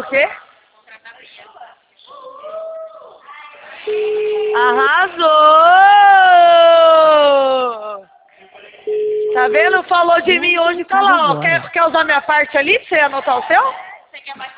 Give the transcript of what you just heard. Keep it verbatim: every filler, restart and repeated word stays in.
O quê? Arrasou! Tá vendo? Falou de mim hoje, tá lá, ó. Quer, quer usar minha parte ali pra você anotar o seu?